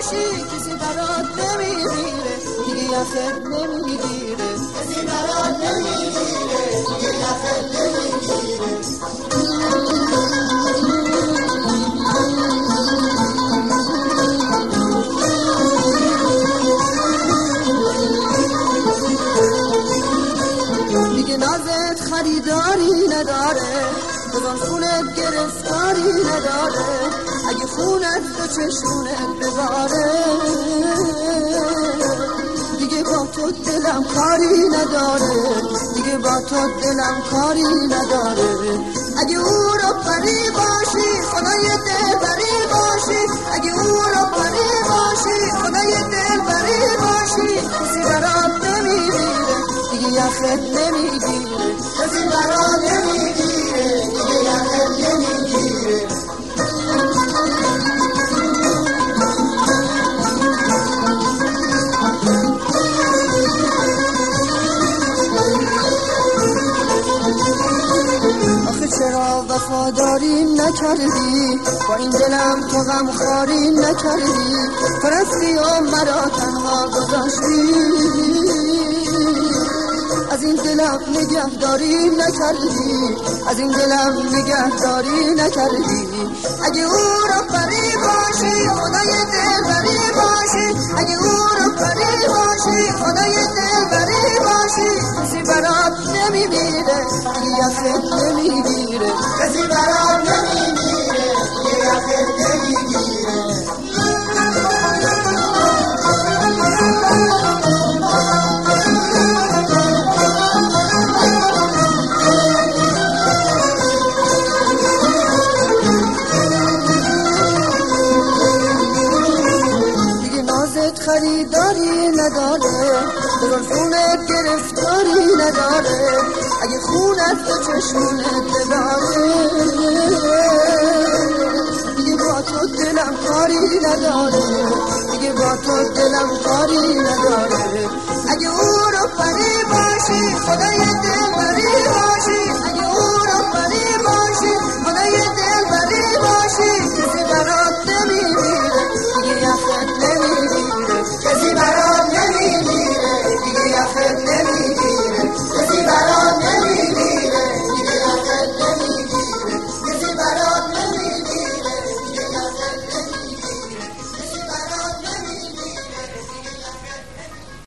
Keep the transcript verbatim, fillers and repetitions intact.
باشی کسی برات نمیگیره دیگه یخت نمیگیره کسی برات نمیگیره دیگه یخت نمیگیره دیگه نازت خریداری نداره بزن خونت گرفتاری نداره اگه خونت به چشمونت بباره دیگه با تو دلم کاری نداره دیگه با تو دلم کاری نداره اگه او رو پری باشی خدای دل بری باشی اگه او رو پری باشی خدای دل بری باشی کسی برات نمیگیره دیگه یخت نمیگیره کسی برات نمیگیره دیگه یخت نمیگیره آخه چرا وفاداری نکردی با این دلم تو غمخواری نکردی تو رفتی و مرا تنها گذاشتی از این دلم نگهداری نکردی از این دلم نگهداری نکردی اگه او رو پری باشی خدای دل بری باشی اگه او رو پری باشی خدای دل بری باشی کسی برات نمیمیره دیگه یخت نمیگیره کسی برات نمیمیره دیگه یخت نمیگیره خریداری نداره بزن خونت گرفتاری نداره اگه خونت به چشمونت بباره دیگه با تو دلم کاری نداره دیگه با تو دلم کاری نداره اگه او رو پری باشی خدای دل